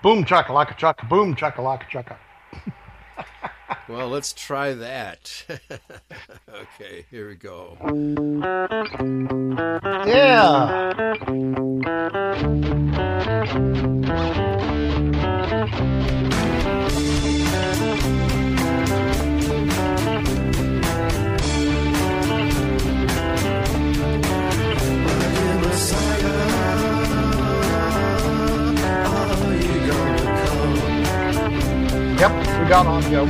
Boom chaka laka chaka, boom chaka laka chaka. Well, let's try that. Okay, here we go. Yeah. Yep, we got audio.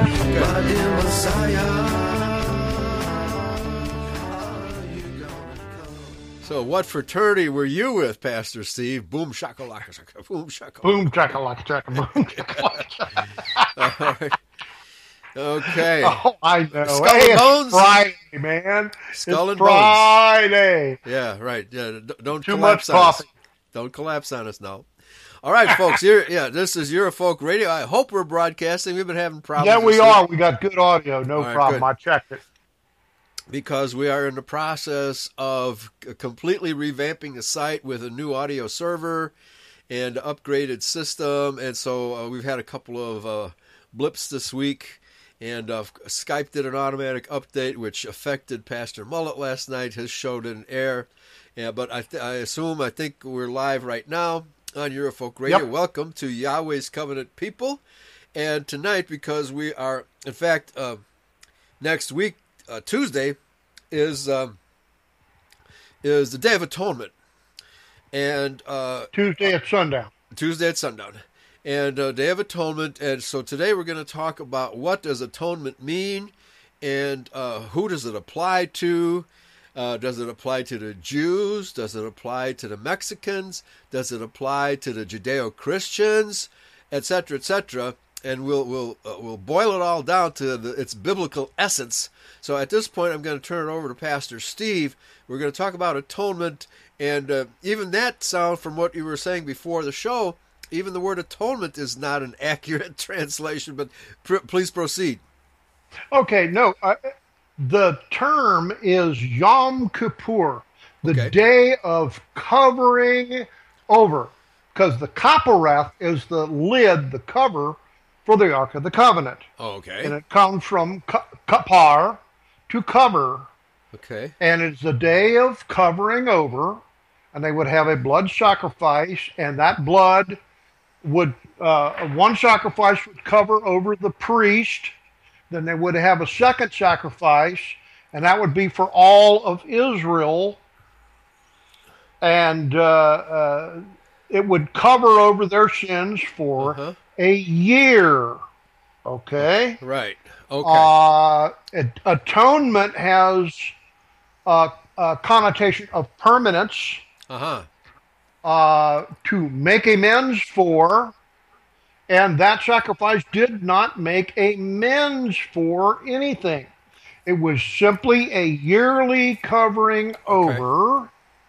So, what fraternity were you with, Pastor Steve? Boom shakalaka shaka, boom shakalaka. Boom chaka laka chaka, boom chaka laka chaka. All right. Okay. Oh, I know. Skull Hey, and it's Bones? Friday, man. Skull it's and Bones. Friday. Yeah, right. Yeah, don't Too collapse much on coffee. us. Don't collapse on us now. All right, folks. This is Eurofolk Radio. I hope we're broadcasting. We've been having problems. Yeah, we this are. week We got good audio. No All right, problem. good. I checked it. because we are in the process of completely revamping the site with a new audio server and upgraded system. And so we've had a couple of blips this week. And Skype did an automatic update, which affected Pastor Mullet last night. His show didn't air. Yeah, but I think we're live right now on Eurofolk Radio. Yep. Welcome to Yahweh's Covenant People. And tonight, because we are, in fact, next week, Tuesday, is the Day of Atonement. And Tuesday at sundown. Tuesday at sundown. And Day of Atonement. And so today we're going to talk about what does atonement mean and who does it apply to. Does it apply to the Jews? Does it apply to the Mexicans? Does it apply to the Judeo-Christians? Etc., etc. And we'll boil it all down to its biblical essence. So at this point, I'm going to turn it over to Pastor Steve. We're going to talk about atonement. And even that sound from what you were saying before the show, even the word atonement is not an accurate translation. But please proceed. Okay, no. The term is Yom Kippur, the Okay. day of covering over, because the Kapporeth is the lid, the cover for the Ark of the Covenant. Oh, okay. And it comes from kapar, to cover, Okay. and it's a day of covering over, and they would have a blood sacrifice, and that blood would, one sacrifice would cover over the priest. Then they would have a second sacrifice, and that would be for all of Israel. And it would cover over their sins for a year. Okay? Right. Okay. Atonement has a connotation of permanence, to make amends for. And that sacrifice did not make amends for anything. It was simply a yearly covering over.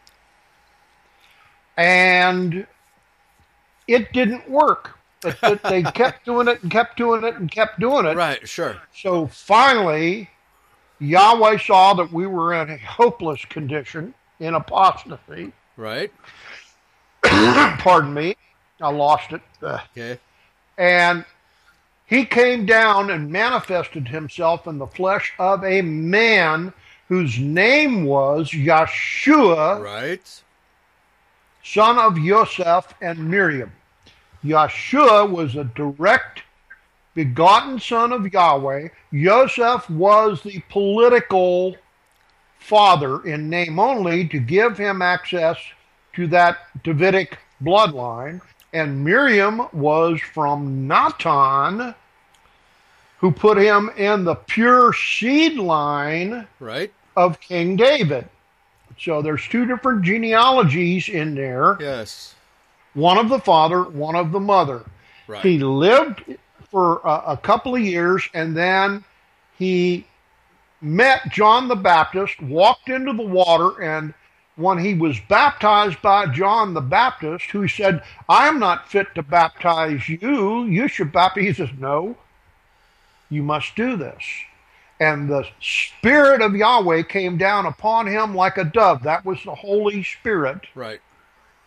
And it didn't work. They kept doing it and kept doing it and kept doing it. Right, sure. So finally, Yahweh saw that we were in a hopeless condition, in apostasy. Right. Pardon me. I lost it. Okay. And he came down and manifested himself in the flesh of a man whose name was Yeshua, Right. son of Yosef and Miriam. Yeshua was a direct begotten son of Yahweh. Yosef was the political father in name only to give him access to that Davidic bloodline. And Miriam was from Natan, who put him in the pure seed line Right. of King David. So there's two different genealogies in there. Yes. One of the father, one of the mother. Right. He lived for a couple of years, and then he met John the Baptist, walked into the water, and when he was baptized by John the Baptist, who said, I'm not fit to baptize you, you should baptize. He says, no, you must do this. And the Spirit of Yahweh came down upon him like a dove. That was the Holy Spirit. Right.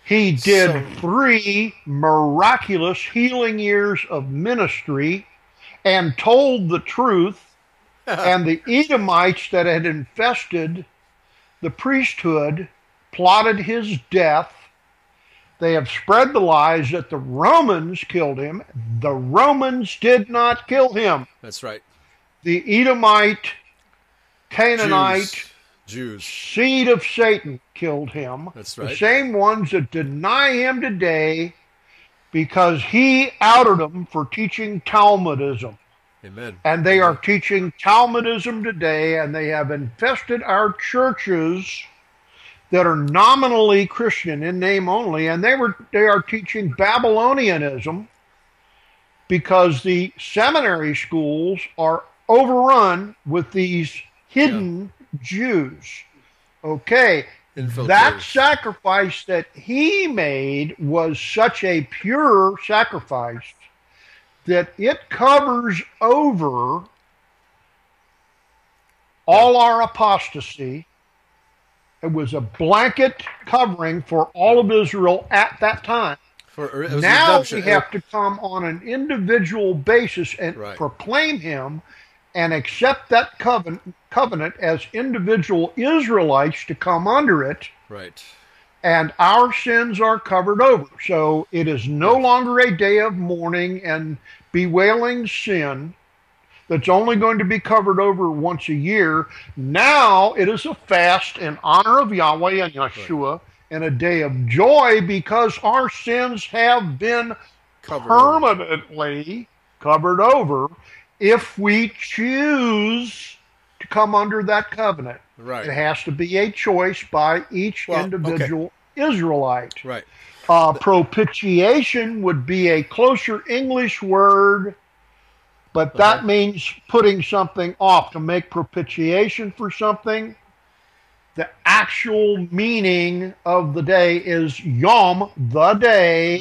He did So 3 miraculous healing years of ministry and told the truth, and the Edomites that had infested the priesthood plotted his death. They have spread the lies that the Romans killed him. The Romans did not kill him. that's right. The Edomite, Canaanite, Jews. seed of Satan killed him. That's The right. same ones that deny him today because he outed them for teaching Talmudism. Amen. And they are teaching Talmudism today, and they have infested our churches that are nominally Christian in name only, and they are teaching Babylonianism because the seminary schools are overrun with these hidden Jews. Okay, that Infiltrators. sacrifice that he made was such a pure sacrifice that it covers over all our apostasy. It was a blanket covering for all of Israel at that time. It was Now redemption. we have to come on an individual basis and Right. proclaim him and accept that covenant as individual Israelites to come under it, Right. and our sins are covered over. So it is no longer a day of mourning and bewailing sin that's only going to be covered over once a year. Now it is a fast in honor of Yahweh and Yeshua, and a day of joy because our sins have been Covered over. permanently covered over if we choose to come under that covenant. Right. It has to be a choice by each Well, individual Israelite. Right. Propitiation would be a closer English word, but that means putting something off. To make propitiation for something, the actual meaning of the day is Yom, the day,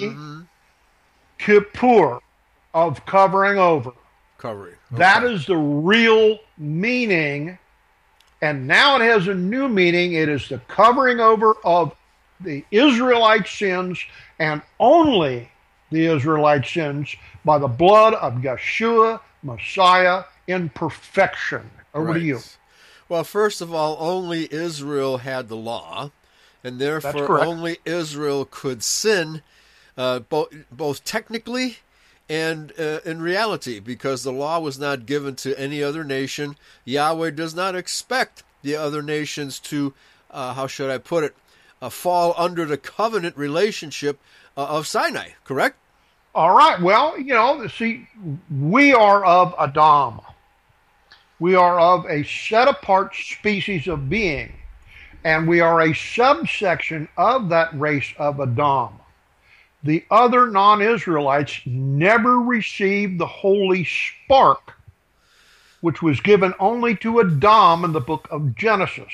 Kippur, of covering over. Covering. That is the real meaning. And now it has a new meaning. It is the covering over of the Israelite sins, and only the Israelite sins, by the blood of Yeshua, Messiah, in perfection. Over to you. Well, first of all, only Israel had the law, and therefore correct. only Israel could sin, both technically and in reality, because the law was not given to any other nation. Yahweh does not expect the other nations to, how should I put it, fall under the covenant relationship of Sinai, correct? All right. Well, see, we are of Adam. We are of a set-apart species of being, and we are a subsection of that race of Adam. The other non-Israelites never received the holy spark, which was given only to Adam in the book of Genesis.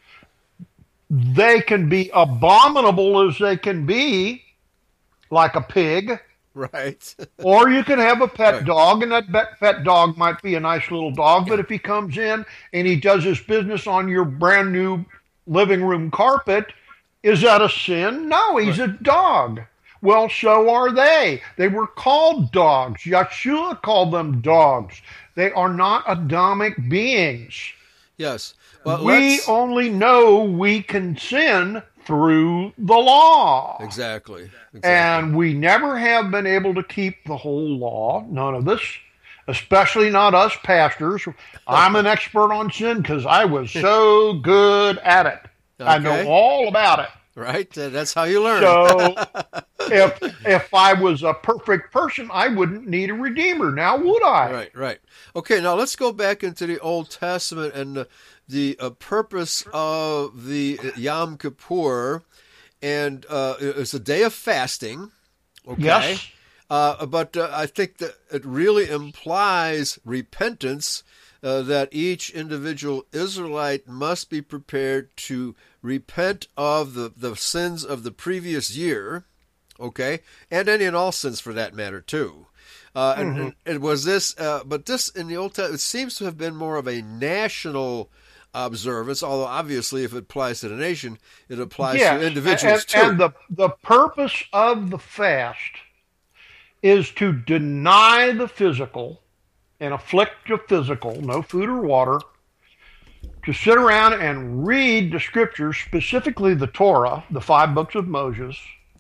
They can be abominable as they can be, like a pig, Right. or you can have a pet Right. dog, and that pet dog might be a nice little dog, but if he comes in and he does his business on your brand new living room carpet, is that a sin? No, he's a dog. Well, so are they. They were called dogs. Yeshua called them dogs. They are not Adamic beings. Yes. Well, We only know we can sin through the law. Exactly. And we never have been able to keep the whole law. None of us, especially not us pastors. I'm an expert on sin because I was so good at it. I know Okay. all about it. Right? That's how you learn. So if I was a perfect person, I wouldn't need a redeemer. Now would I? Right. Okay, now let's go back into the Old Testament and the purpose of the Yom Kippur, and it's a day of fasting. Okay. Yes. But I think that it really implies repentance, that each individual Israelite must be prepared to repent of the sins of the previous year, okay, and any and all sins for that matter too. And was this, but this in the Old Testament, it seems to have been more of a national observance, although obviously if it applies to the nation, it applies Yes, to individuals too. and the purpose of the fast is to deny the physical and afflict the physical, no food or water, to sit around and read the scriptures, specifically the Torah, the 5 books of Moses.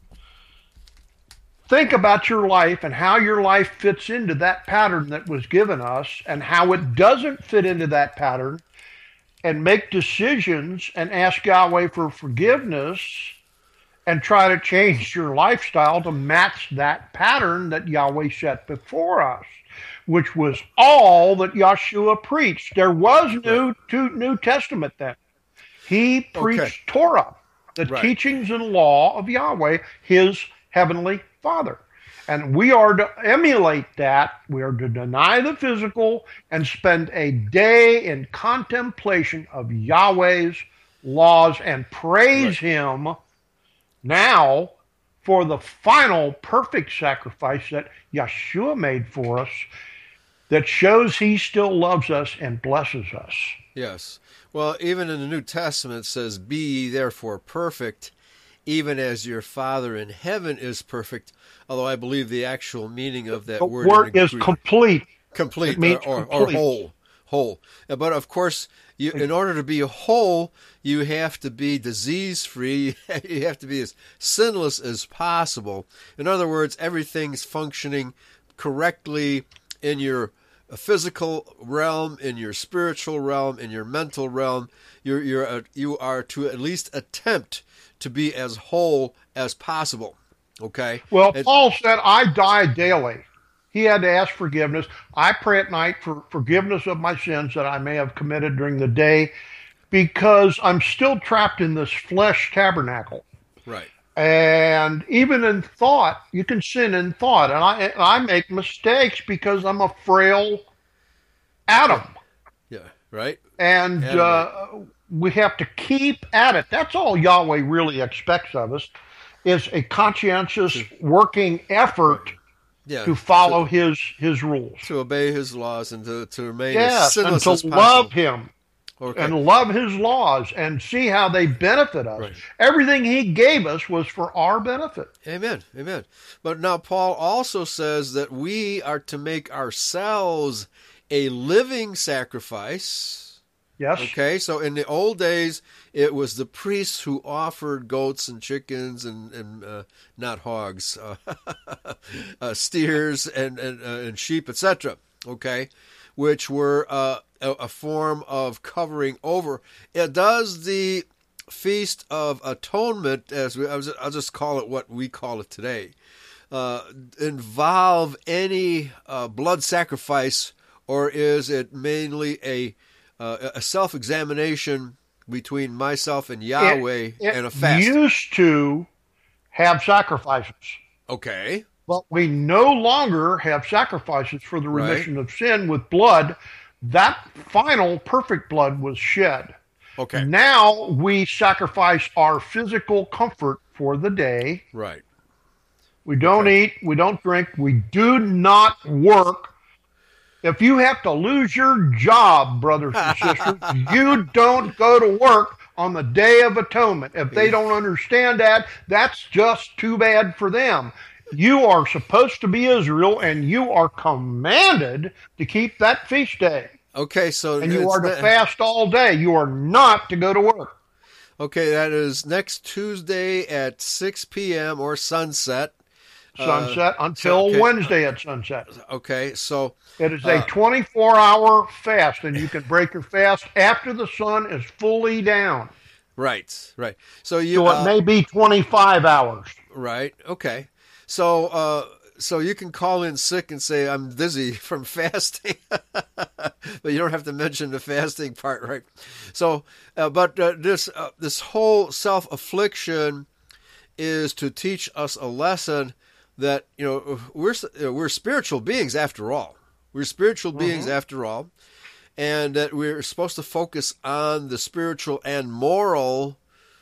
Think about your life and how your life fits into that pattern that was given us and how it doesn't fit into that pattern, and make decisions and ask Yahweh for forgiveness and try to change your lifestyle to match that pattern that Yahweh set before us, which was all that Yeshua preached. There was no New Testament then. He preached Torah, the teachings and law of Yahweh, his heavenly Father. And we are to emulate that. We are to deny the physical and spend a day in contemplation of Yahweh's laws and praise him now for the final perfect sacrifice that Yeshua made for us, that shows he still loves us and blesses us. Yes. Well, even in the New Testament it says, "Be ye therefore perfect, even as your Father in heaven is perfect," although I believe the actual meaning of that word is complete. Complete, or complete. whole. But of course, in order to be whole, you have to be disease-free. You have to be as sinless as possible. In other words, everything's functioning correctly in your physical realm, in your spiritual realm, in your mental realm. You are to at least attempt to be as whole as possible. Okay? Well, Paul said, "I die daily." He had to ask forgiveness. I pray at night for forgiveness of my sins that I may have committed during the day, because I'm still trapped in this flesh tabernacle. Right. And even in thought, you can sin in thought. And I make mistakes because I'm a frail atom. Yeah, right. And we have to keep at it. That's all Yahweh really expects of us, is a conscientious working effort to follow his rules. To obey his laws and to remain as sinless and as to possible. love him. Okay. And love his laws and see how they benefit us. Right. Everything he gave us was for our benefit. Amen. Amen. But now Paul also says that we are to make ourselves a living sacrifice. Yes. Okay, so in the old days, it was the priests who offered goats and chickens and not hogs, steers and sheep, etc. Okay, which were a form of covering over. Does the Feast of Atonement, I'll just call it what we call it today, involve any blood sacrifice, or is it mainly a self-examination between myself and Yahweh and a fast? It used to have sacrifices. Okay. But we no longer have sacrifices for the remission of sin with blood. That final perfect blood was shed. Okay. Now we sacrifice our physical comfort for the day. Right. We don't eat. We don't drink. We do not work. If you have to lose your job, brothers and sisters, you don't go to work on the Day of Atonement. If they don't understand that, that's just too bad for them. You are supposed to be Israel, and you are commanded to keep that feast day. Okay, so and you are to fast all day. You are not to go to work. Okay, that is next Tuesday at 6 p.m. or sunset. Sunset until Wednesday at sunset. Okay, so it is a 24-hour fast, and you can break your fast after the sun is fully down. Right, right. So it may be 25 hours. Right. Okay. So you can call in sick and say I'm dizzy from fasting, but you don't have to mention the fasting part, right? So, but this whole self-affliction is to teach us a lesson that we're spiritual beings after all. We're spiritual beings after all, and that we're supposed to focus on the spiritual and moral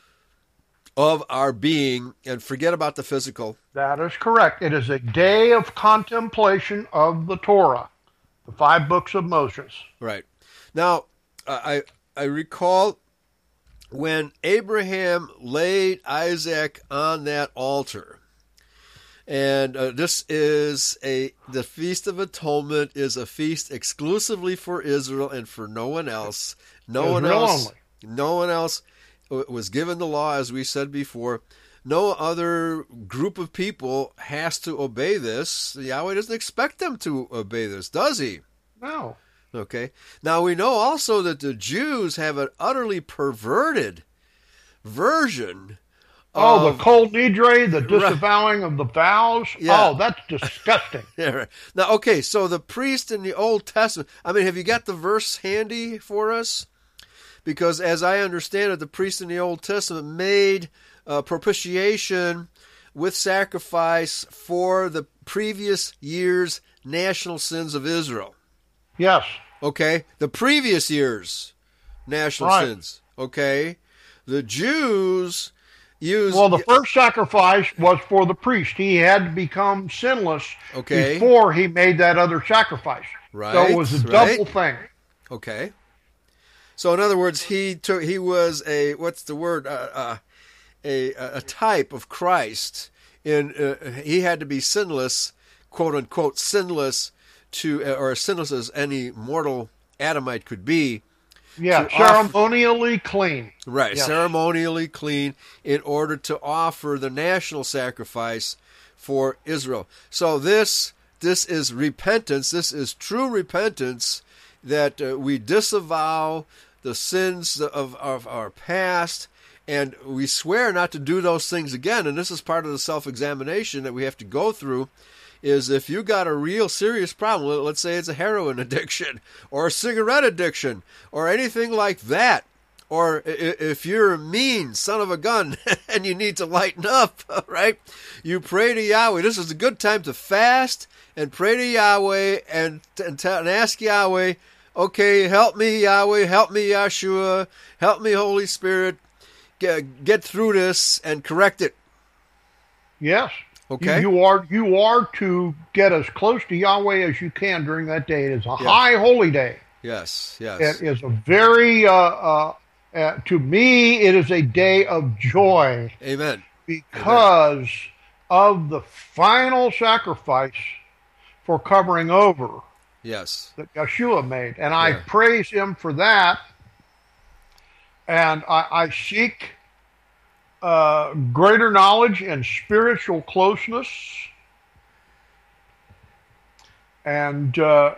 of our being and forget about the physical. That is correct. It is a day of contemplation of the Torah, the 5 books of Moses. Right. Now, I I recall when Abraham laid Isaac on that altar. And this is the Feast of Atonement is a feast exclusively for Israel and for no one else. No one else was given the law, as we said before. No other group of people has to obey this. Yahweh doesn't expect them to obey this, does he? No. Okay. Now we know also that the Jews have an utterly perverted version. The Kol Nidre, the disavowing of the vows. Yeah. Oh, that's disgusting. Yeah, right. Now, okay, so the priest in the Old Testament, have you got the verse handy for us? Because as I understand it, the priest in the Old Testament made propitiation with sacrifice for the previous year's national sins of Israel. Yes. Okay, the previous year's national sins. Okay, the Jews used... Well, the first sacrifice was for the priest. He had to become sinless before he made that other sacrifice. Right. So it was a double thing. Okay. So in other words, he was a type of Christ. He had to be sinless, quote unquote, sinless or as sinless as any mortal Adamite could be. Yeah, ceremonially clean. Right, yes. Ceremonially clean in order to offer the national sacrifice for Israel. So this is repentance. This is true repentance, that we disavow the sins of our past, and we swear not to do those things again. And this is part of the self-examination that we have to go through, is if you got a real serious problem, let's say it's a heroin addiction or a cigarette addiction or anything like that, or if you're a mean son of a gun and you need to lighten up, right? You pray to Yahweh. This is a good time to fast and pray to Yahweh and ask Yahweh, okay, help me, Yahweh, help me, Yeshua, help me, Holy Spirit, get through this and correct it. Yes. Okay. You are to get as close to Yahweh as you can during that day. It is a high holy day. Yes. It is a very, to me, it is a day of joy. Amen. Because of the final sacrifice for covering over. Yes. That Yeshua made. And I praise him for that. And I seek greater knowledge and spiritual closeness, and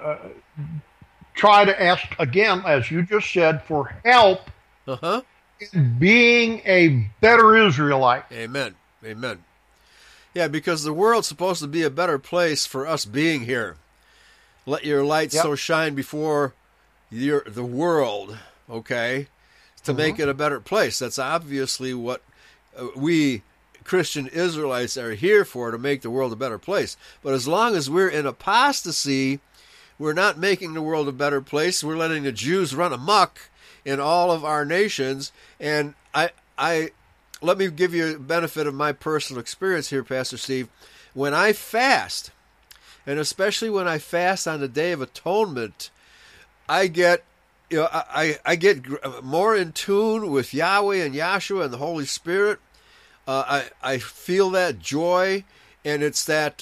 try to ask, again, as you just said, for help in being a better Israelite. Amen. Amen. Yeah, because the world's supposed to be a better place for us being here. Let your light so shine before the world, okay, to make it a better place. That's obviously what we Christian Israelites are here for, to make the world a better place. But as long as we're in apostasy, we're not making the world a better place. We're letting the Jews run amok in all of our nations. And I let me give you a benefit of my personal experience here, Pastor Steve. When I fast, and especially when I fast on the Day of Atonement, I get I get more in tune with Yahweh and Yahshua and the Holy Spirit. I feel that joy, and it's that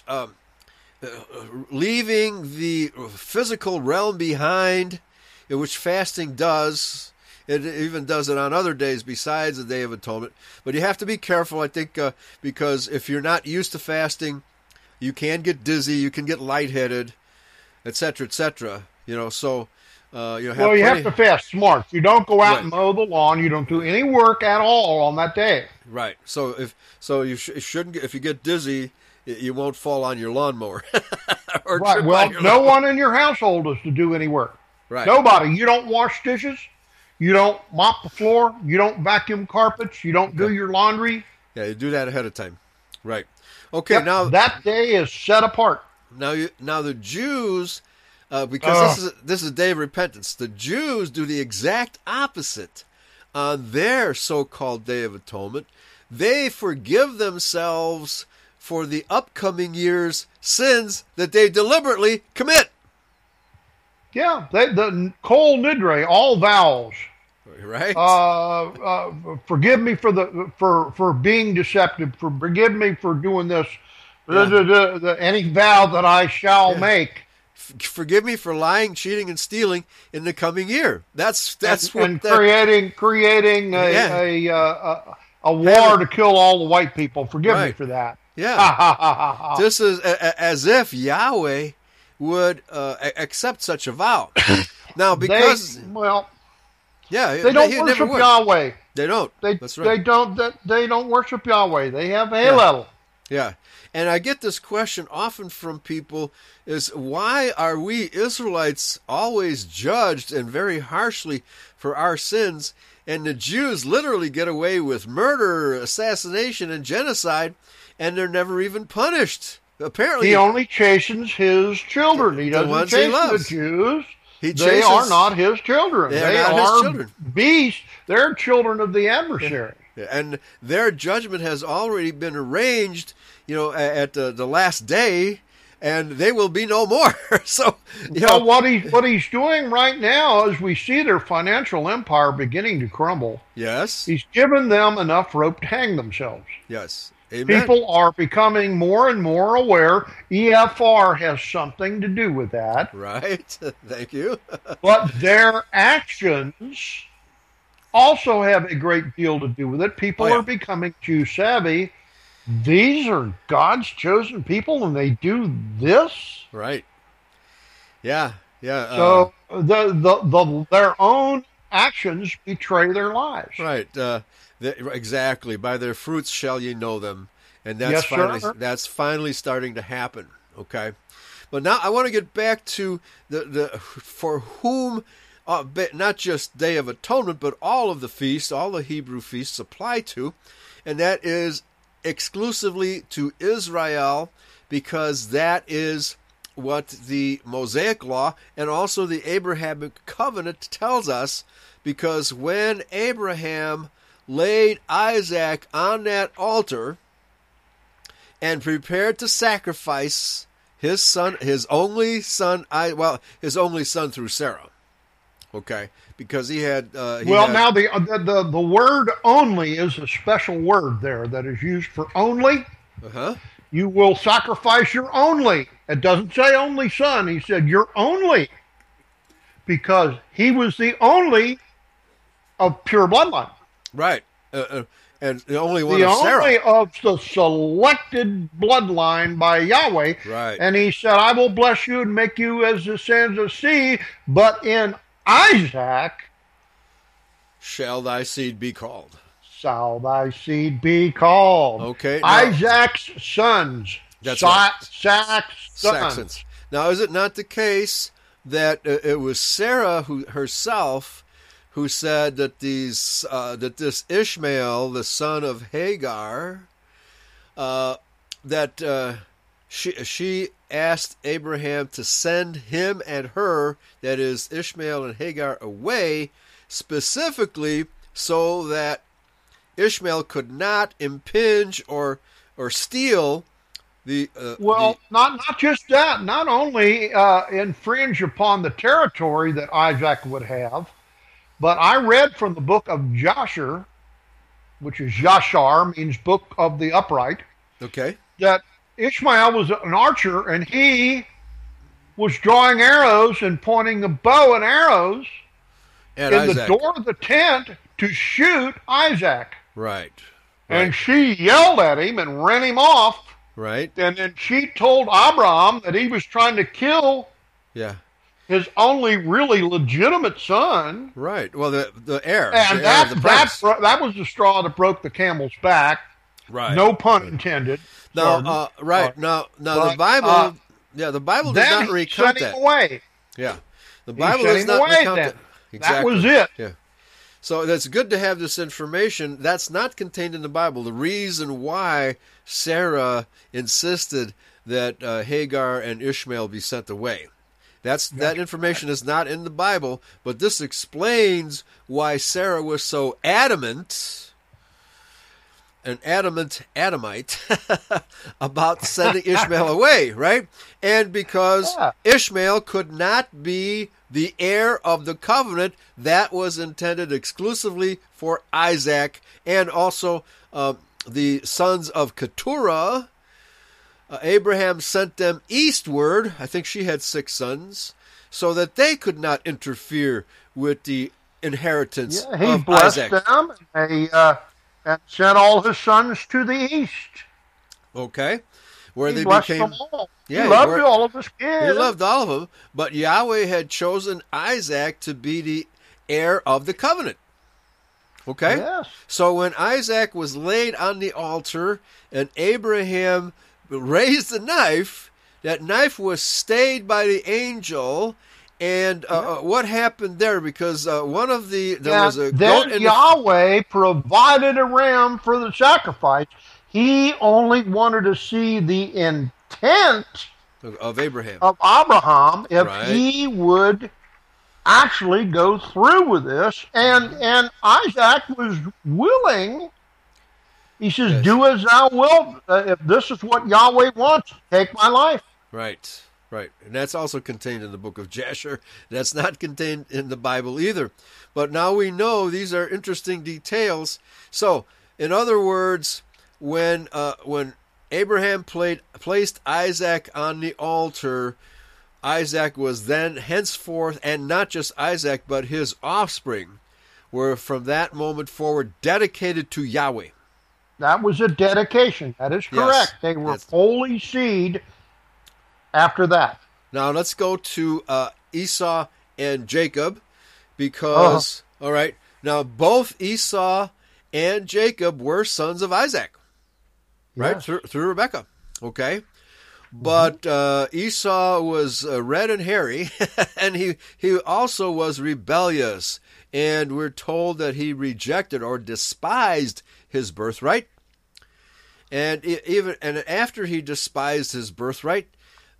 leaving the physical realm behind, which fasting does. It even does it on other days besides the Day of Atonement. But you have to be careful, I think, because if you're not used to fasting, you can get dizzy, you can get lightheaded, etc., etc. So you have to fast smart. You don't go out and mow the lawn. You don't do any work at all on that day. Right. So you shouldn't. If you get dizzy, you won't fall on your lawnmower. Right. Well, no one in your household is to do any work. Right. Nobody. You don't wash dishes. You don't mop the floor. You don't vacuum carpets. You don't do your laundry. Yeah, you do that ahead of time. Right. Okay. Now that day is set apart. Now the Jews, because this is a day of repentance. The Jews do the exact opposite on their so-called Day of Atonement. They forgive themselves for the upcoming year's sins that they deliberately commit. Yeah, the Kol Nidre, all vows. Right? Forgive me for being deceptive. Forgive me for doing this. Yeah. Any vow that I shall Yeah. make. Forgive me for lying, cheating, and stealing in the coming year. That's what And that. creating Yeah. a war Having, to kill all the white people. Forgive me right. for that. Yeah. Ha ha ha ha ha. This is as if Yahweh would accept such a vow. Now, because They don't he never worship would. Yahweh. They don't. That's right. They don't worship Yahweh. They have Yeah. Halel. Yeah. And I get this question often from people is why are we Israelites always judged and very harshly for our sins, and the Jews literally get away with murder, assassination, and genocide, and they're never even punished? Apparently, He only chastens his children. He the doesn't ones he chasten the loves. They chases- are not his children. They are They not his are children. beasts. They're children of the adversary. And their judgment has already been arranged, at the last day, and they will be no more. So, What he's doing right now, as we see their financial empire beginning to crumble, yes, he's given them enough rope to hang themselves. yes, amen. People are becoming more and more aware. EFR has something to do with that. Right. Thank you. But their actions also have a great deal to do with it. People are becoming Jew savvy. These are God's chosen people, and they do this. Right. Yeah. Yeah. So their own actions betray their lives. Right. Exactly. By their fruits shall ye know them, and Yes, sir. that's finally starting to happen. Okay. But now I want to get back to the for whom. Not just Day of Atonement, but all of the feasts, all the Hebrew feasts apply to, and that is exclusively to Israel, because that is what the Mosaic Law and also the Abrahamic Covenant tells us, because when Abraham laid Isaac on that altar and prepared to sacrifice his son, his only son through Sarah. Okay, because he had. Now the word "only" is a special word there that is used for only. You will sacrifice your only. It doesn't say only son. He said your only, because he was the only of pure bloodline. Right, and the only one the of Sarah. only of the selected bloodline by Yahweh. Right, and he said, "I will bless you and make you as the sands of sea," but in Isaac shall thy seed be called. Shall thy seed be called. Okay. Isaac's sons. That's right. Saxons. Now, is it not the case that it was Sarah herself who said that this Ishmael, the son of Hagar, she asked Abraham to send him and her, that is Ishmael and Hagar, away specifically so that Ishmael could not impinge or steal not just that. Not only infringe upon the territory that Isaac would have, but I read from the book of Jasher, which is Yashar, means book of the upright. Okay. That Ishmael was an archer, and he was drawing arrows and pointing the bow and arrows in the door of the tent to shoot Isaac. Right. And she yelled at him and ran him off. Right. And then she told Abraham that he was trying to kill his only really legitimate son. Right. Well, the heir. And the heir of the prince. that was the straw that broke the camel's back. Right. No pun intended. Now, the Bible. The Bible does not recount that. Away. Yeah. The Bible does not recount that. Exactly. That was it. Yeah. So that's good to have this information. That's not contained in the Bible. The reason why Sarah insisted that Hagar and Ishmael be sent away. That information is not in the Bible, but this explains why Sarah was so adamant, an Adamite, about sending Ishmael away, right? And because Ishmael could not be the heir of the covenant that was intended exclusively for Isaac, and also the sons of Keturah. Abraham sent them eastward. I think she had 6 sons, so that they could not interfere with the inheritance Yeah, he of blessed Isaac. them, and sent all his sons to the east. Okay, where He they blessed became. them all. Yeah, he loved where- all of his kids. He loved all of them, but Yahweh had chosen Isaac to be the heir of the covenant. Okay? Yes. So when Isaac was laid on the altar and Abraham raised the knife, that knife was stayed by the angel. And what happened there? Because there was a goat then in Yahweh provided a ram for the sacrifice. He only wanted to see the intent of Abraham. of Abraham if Right. he would actually go through with this. And Isaac was willing. He says, Yes. do as thou wilt. If this is what Yahweh wants, take my life. Right, right. And that's also contained in the book of Jasher. That's not contained in the Bible either. But now we know these are interesting details. So, in other words, when Abraham placed Isaac on the altar, Isaac was then henceforth, and not just Isaac, but his offspring, were from that moment forward dedicated to Yahweh. That was a dedication. That is correct. They were Yes. holy seed after that. Now let's go to Esau and Jacob, because, all right, now both Esau and Jacob were sons of Isaac, right, Yes. through Rebekah, okay? But Esau was red and hairy, and he also was rebellious, and we're told that he rejected or despised his birthright. And even after he despised his birthright,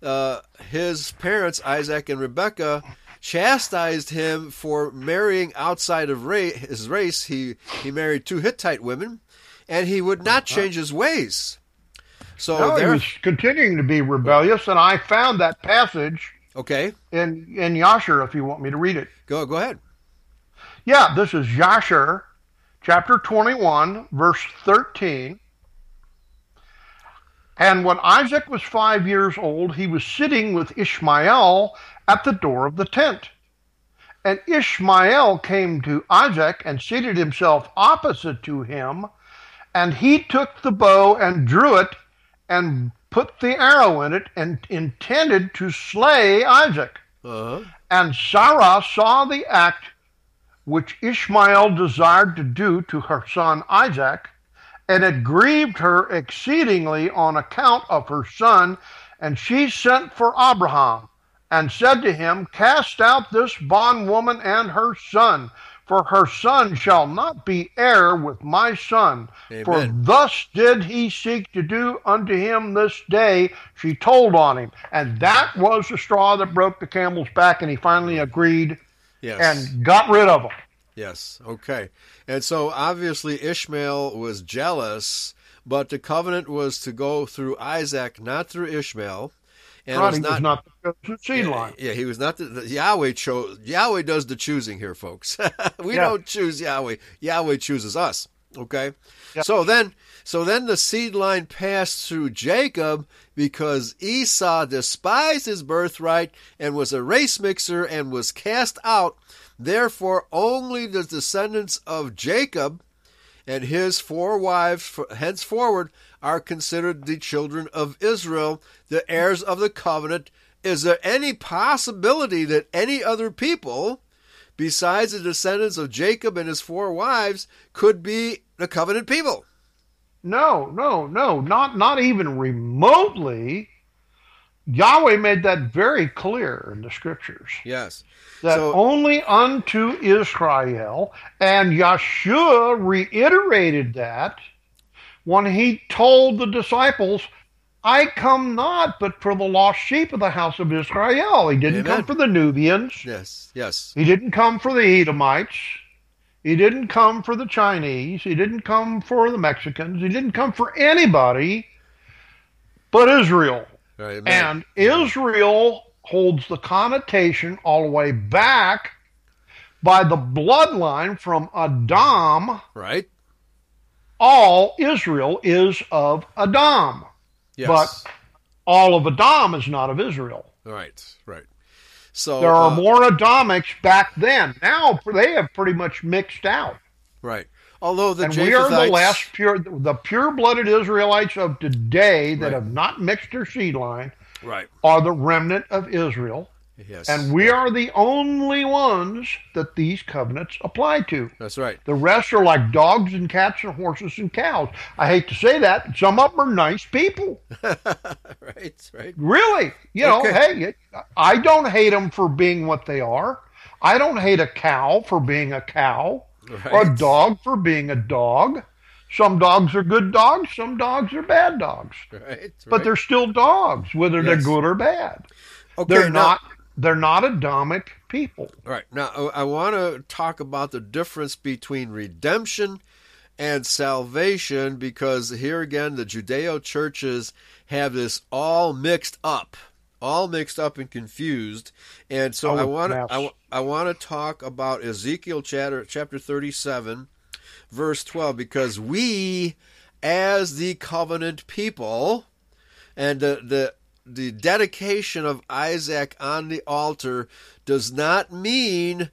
his parents, Isaac and Rebekah, chastised him for marrying outside of his race. He married 2 Hittite women, and he would not change his ways. So No, he there, was continuing to be rebellious, and I found that passage okay, in Yasher, if you want me to read it. go ahead. Yeah, this is Yasher, chapter 21, verse 13. And when Isaac was 5 years old, he was sitting with Ishmael at the door of the tent. And Ishmael came to Isaac and seated himself opposite to him, and he took the bow and drew it and put the arrow in it and intended to slay Isaac. Uh-huh. And Sarah saw the act which Ishmael desired to do to her son Isaac, and it grieved her exceedingly on account of her son. And she sent for Abraham and said to him, cast out this bondwoman and her son, for her son shall not be heir with my son. Amen. For thus did he seek to do unto him this day. She told on him. And that was the straw that broke the camel's back, and he finally agreed Yes. and got rid of him. Yes, okay. And so obviously Ishmael was jealous, but the covenant was to go through Isaac, not through Ishmael. And Right, it he was not the chosen seed line. Yeah, he was not Yahweh chose. Yahweh does the choosing here, folks. We Yeah. don't choose Yahweh. Yahweh chooses us. Okay. Yeah. So then the seed line passed through Jacob because Esau despised his birthright and was a race mixer and was cast out. Therefore, only the descendants of Jacob and his 4 wives henceforward are considered the children of Israel, the heirs of the covenant. Is there any possibility that any other people, besides the descendants of Jacob and his 4 wives, could be the covenant people? No, not even remotely. Yahweh made that very clear in the scriptures. Yes. That So- only unto Israel, and Yeshua reiterated that when he told the disciples, I come not but for the lost sheep of the house of Israel. He didn't Amen. come for the Nubians. Yes. Yes. He didn't come for the Edomites. He didn't come for the Chinese. He didn't come for the Mexicans. He didn't come for anybody but Israel. Amen. And Israel holds the connotation all the way back by the bloodline from Adam. Right. All Israel is of Adam. Yes. But all of Adam is not of Israel. Right. Right. So There are more Adamics back then. Now they have pretty much mixed out. Right. Although the And Japhethites, we are the last the pure-blooded Israelites of today that Right. have not mixed their seed line right. are the remnant of Israel. Yes. And we are the only ones that these covenants apply to. That's right. The rest are like dogs and cats and horses and cows. I hate to say that. Some of them are nice people. Right. Right. Really. Hey, I don't hate them for being what they are. I don't hate a cow for being a cow. Right. Or a dog for being a dog. Some dogs are good dogs. Some dogs are bad dogs. Right. But they're still dogs, whether they're Yes. good or bad. Okay, They're now- not. They're not Adamic people. All right. Now, I want to talk about the difference between redemption and salvation, because here again, the Judeo churches have this all mixed up and confused. And so I want to talk about Ezekiel chapter 37, verse 12, because we, as the covenant people, and the dedication of Isaac on the altar does not mean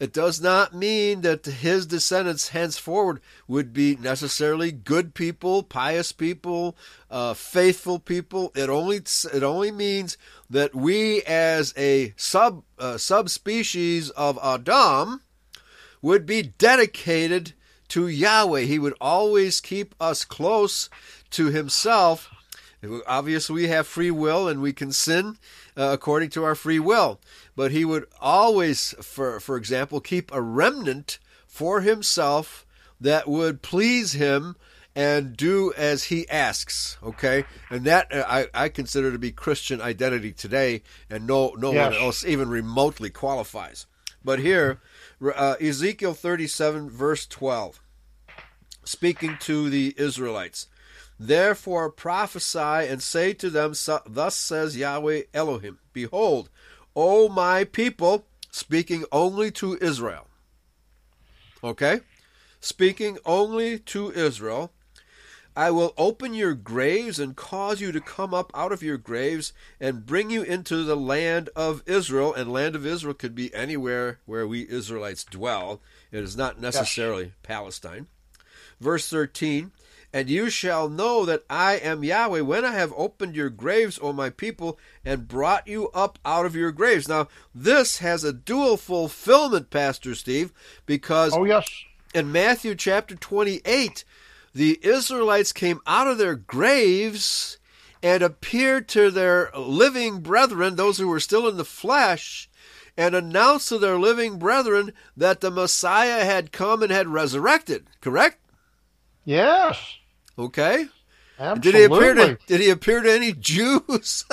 that his descendants henceforward would be necessarily good people, pious people, faithful people. It only means that we, as a subspecies of Adam, would be dedicated to Yahweh. He would always keep us close to himself. Obviously, we have free will and we can sin according to our free will. But he would always, for example, keep a remnant for himself that would please him and do as he asks. Okay? And that I consider to be Christian identity today, and no one else even remotely qualifies. But here, Ezekiel 37, verse 12, speaking to the Israelites. Therefore prophesy and say to them, thus says Yahweh Elohim, behold, O my people, speaking only to Israel. Okay? Speaking only to Israel. I will open your graves and cause you to come up out of your graves and bring you into the land of Israel. And land of Israel could be anywhere where we Israelites dwell. It is not necessarily Palestine. Verse 13. And you shall know that I am Yahweh when I have opened your graves, O my people, and brought you up out of your graves. Now, this has a dual fulfillment, Pastor Steve, because in Matthew chapter 28, the Israelites came out of their graves and appeared to their living brethren, those who were still in the flesh, and announced to their living brethren that the Messiah had come and had resurrected. Correct? Yes. Okay. Absolutely. Did he appear to any Jews?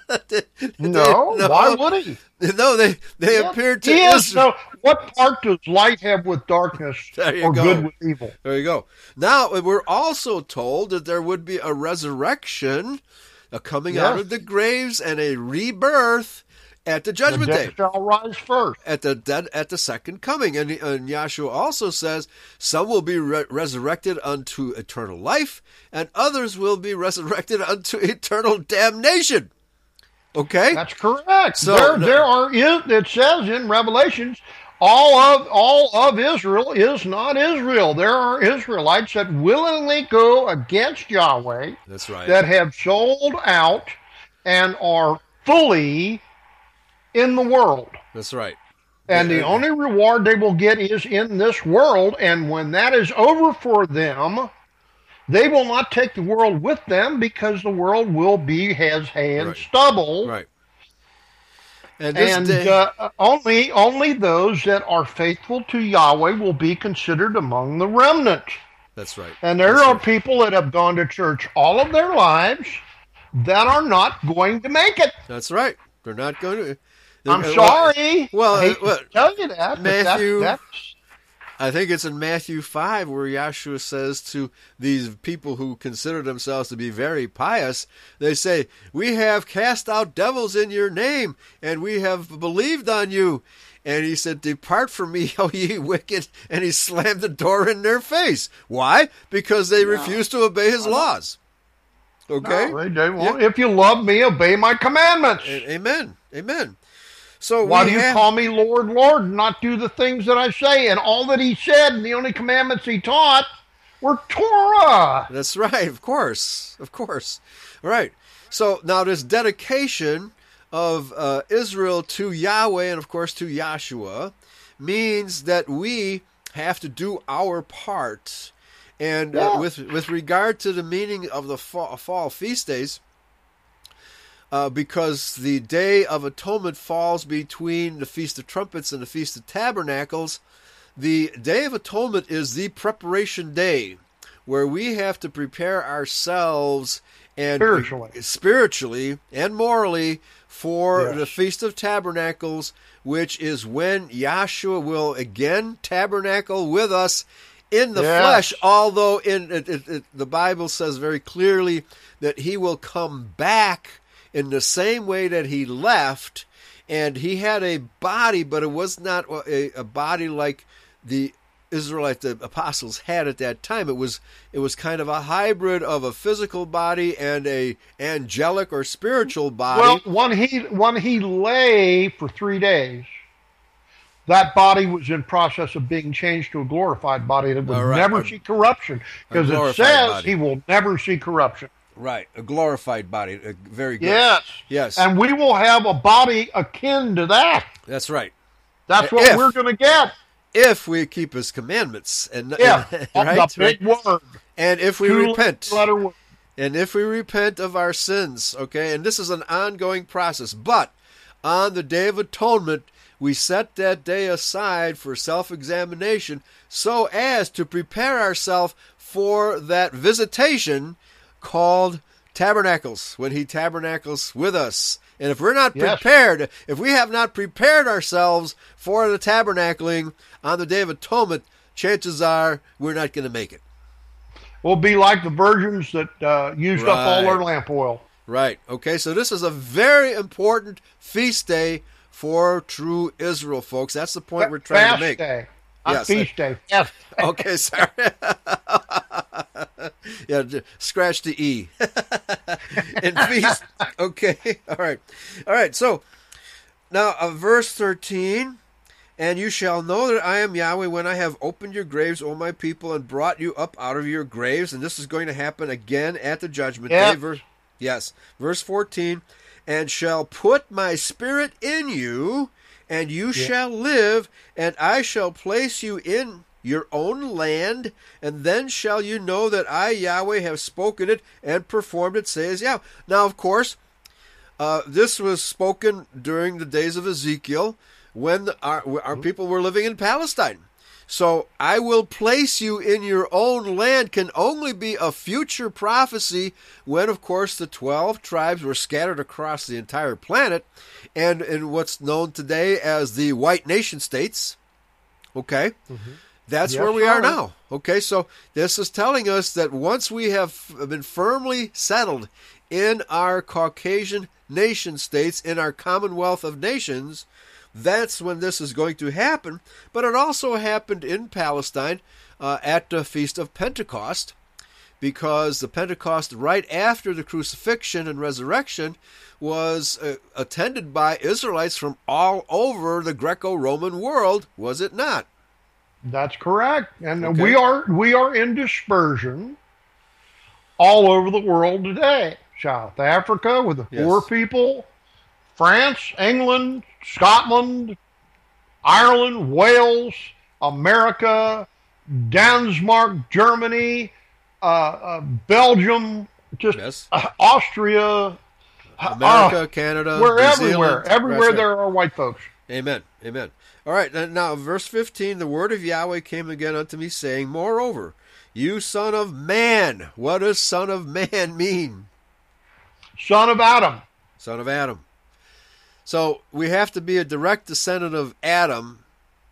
No. Why would he? No, they appeared to Israel. So what part does light have with darkness or good with evil? There you go. Now, we're also told that there would be a resurrection, a coming out of the graves, and a rebirth at the judgment day. The dead shall rise first. At the second coming. And Yahshua also says, some will be resurrected unto eternal life, and others will be resurrected unto eternal damnation. Okay? That's correct. So, it says in Revelations, all of Israel is not Israel. There are Israelites that willingly go against Yahweh. That's right. That have sold out and are fully in the world. That's right. And the only reward they will get is in this world, and when that is over for them, they will not take the world with them, because the world will be has hay and stubble. Right. And only those that are faithful to Yahweh will be considered among the remnant. That's right. And there are people that have gone to church all of their lives that are not going to make it. That's right. They're not going to. I'm sorry. Well, I hate to tell you that. Matthew, I think it's in Matthew 5 where Yahshua says to these people who consider themselves to be very pious, they say, "We have cast out devils in your name, and we have believed on you." And he said, "Depart from me, O ye wicked," and he slammed the door in their face. Why? Because they refused to obey his laws. Okay? No, they won't. If you love me, obey my commandments. Amen. Amen. So why do you call me Lord, Lord, and not do the things that I say? And all that he said and the only commandments he taught were Torah. That's right, of course. Of course. All right. So now this dedication of Israel to Yahweh and, of course, to Yahshua means that we have to do our part. And with regard to the meaning of the fall feast days, because the Day of Atonement falls between the Feast of Trumpets and the Feast of Tabernacles, the Day of Atonement is the preparation day where we have to prepare ourselves and spiritually and morally for the Feast of Tabernacles, which is when Yahshua will again tabernacle with us in the flesh, although the Bible says very clearly that he will come back in the same way that he left, and he had a body, but it was not a body like the apostles had at that time. It was kind of a hybrid of a physical body and a angelic or spiritual body. Well, when he lay for 3 days, that body was in process of being changed to a glorified body that would never see corruption, because it says he will never see corruption. Right, a glorified body. Very good. Yes. And we will have a body akin to that. That's right. That's what we're going to get. If we keep his commandments. The big word. And if we repent. And if we repent of our sins, okay? And this is an ongoing process. But on the Day of Atonement, we set that day aside for self-examination so as to prepare ourselves for that visitation called tabernacles, when he tabernacles with us. And if we're not prepared, if we have not prepared ourselves for the tabernacling on the Day of Atonement, chances are we're not going to make it. We'll be like the virgins that used up all their lamp oil. Right. Okay, so this is a very important feast day for true Israel, folks. That's the point we're trying to make. Day. Feast day. Yes. Okay, sorry. Scratch the E. And feast. Okay. All right. So now verse 13, and you shall know that I am Yahweh when I have opened your graves, O my people, and brought you up out of your graves. And this is going to happen again at the judgment day. Verse 14, and shall put my spirit in you, and you shall live, and I shall place you in your own land, and then shall you know that I, Yahweh, have spoken it and performed it, says Yahweh. Now, of course, this was spoken during the days of Ezekiel when our people were living in Palestine. So, I will place you in your own land can only be a future prophecy when, of course, the 12 tribes were scattered across the entire planet and in what's known today as the white nation states. Okay? Mm-hmm. That's where we are now. Okay, so this is telling us that once we have been firmly settled in our Caucasian nation states, in our Commonwealth of Nations, that's when this is going to happen. But it also happened in Palestine at the Feast of Pentecost, because the Pentecost right after the crucifixion and resurrection was attended by Israelites from all over the Greco-Roman world, was it not? That's correct. And we are in dispersion all over the world today. South Africa with the poor people, France, England, Scotland, Ireland, Wales, America, Denmark, Germany, Belgium, Austria, America, Canada, we're New everywhere. Zealand, everywhere there are white folks. Amen. All right, now verse 15, the word of Yahweh came again unto me, saying, moreover, you son of man. What does son of man mean? Son of Adam. Son of Adam. So we have to be a direct descendant of Adam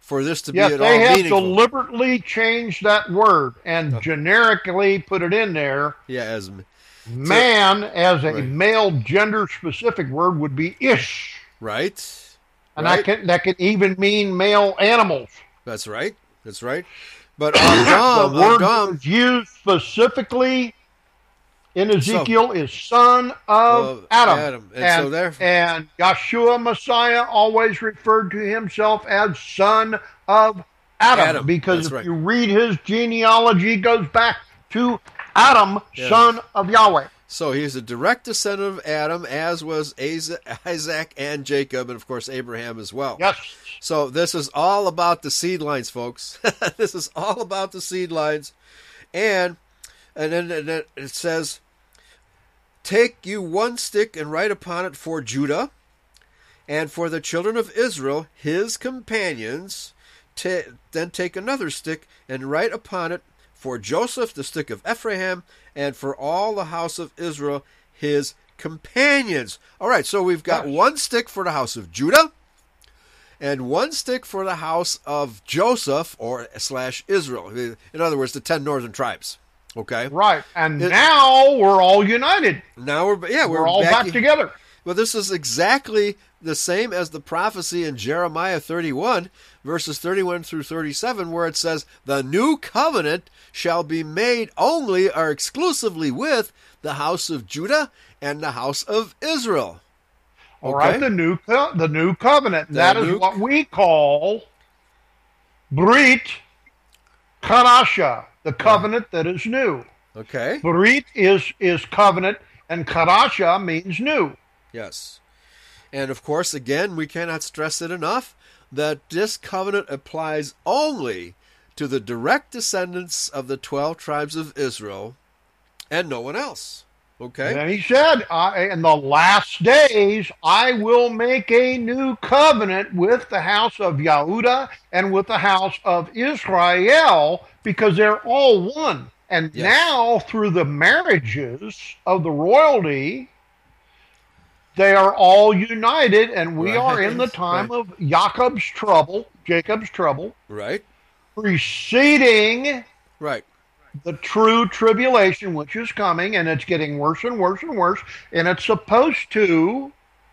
for this to be Yes, at all they have meaningful. deliberately changed that word and generically put it in there. Yeah, as Man, as a Right. male gender-specific word, would be ish. right, And right. that can even mean male animals. That's right. That's right. But The word that Adam, is used specifically in Ezekiel is son of Adam. And so therefore, and Yeshua Messiah always referred to himself as son of Adam. Because that's if right. you read his genealogy, it goes back to Adam, Yeah. son of Yahweh. So he's a direct descendant of Adam, as was Isaac and Jacob, and of course Abraham as well. Yes. So this is all about the seed lines, folks. This is all about the seed lines. And then it says, take you one stick and write upon it for Judah, and for the children of Israel, his companions. Then take another stick and write upon it for Joseph, the stick of Ephraim, and for all the house of Israel, his companions. All right, so we've got one stick for the house of Judah, and one stick for the house of Joseph or / Israel. In other words, the 10 northern tribes. Okay. Right. And now we're all united. Now we're all back together. Well, this is exactly the same as the prophecy in Jeremiah 31, verses 31 through 37, where it says, the new covenant shall be made only or exclusively with the house of Judah and the house of Israel. All right, the new covenant. That is what we call Brit Kadasha, the covenant that is new. Okay. Brit is covenant, and Kadasha means new. Yes. And of course, again, we cannot stress it enough that this covenant applies only to the direct descendants of the 12 tribes of Israel and no one else. Okay? And he said, in the last days, I will make a new covenant with the house of Yehuda and with the house of Israel, because they're all one. And now, through the marriages of the royalty, they are all united, and we are in the time of Jacob's trouble, Right. preceding Right. the true tribulation, which is coming, and it's getting worse and worse and worse, and it's supposed to,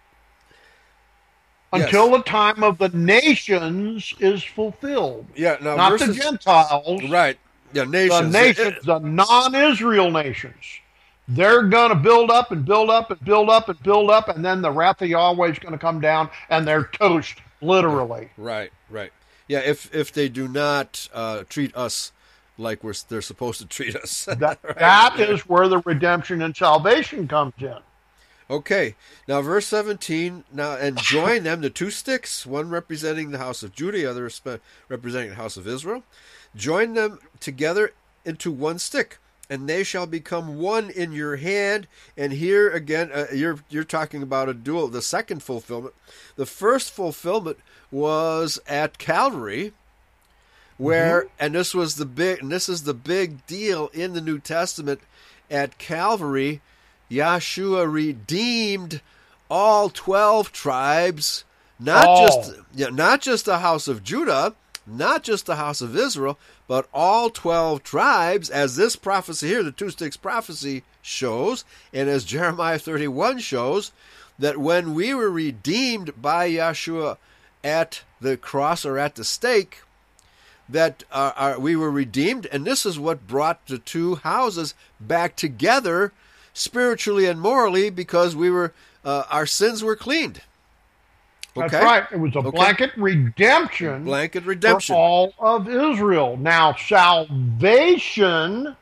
until the time of the nations is fulfilled. Yeah, now not the Gentiles. Right. Yeah, nations. The nations, the non-Israel nations. They're going to build up and build up and build up and build up, and then the wrath of Yahweh is going to come down, and they're toast, literally. Right, right. Yeah, if they do not treat us like they're supposed to treat us. That is where the redemption and salvation comes in. Okay, now verse 17, now, and join them, the two sticks, one representing the house of Judah, the other representing the house of Israel. Join them together into one stick, and they shall become one in your hand. And here again, you're talking about a dual, the second fulfillment. The first fulfillment was at Calvary, where, and this is the big deal in the New Testament. At Calvary, Yeshua redeemed all 12 tribes, not just the house of Judah, not just the house of Israel, but all 12 tribes, as this prophecy here, the two sticks prophecy, shows, and as Jeremiah 31 shows, that when we were redeemed by Yeshua at the cross or at the stake, that we were redeemed, and this is what brought the two houses back together spiritually and morally, because we were our sins were cleaned. Okay? That's right. It was a blanket redemption. For all of Israel. Now, salvation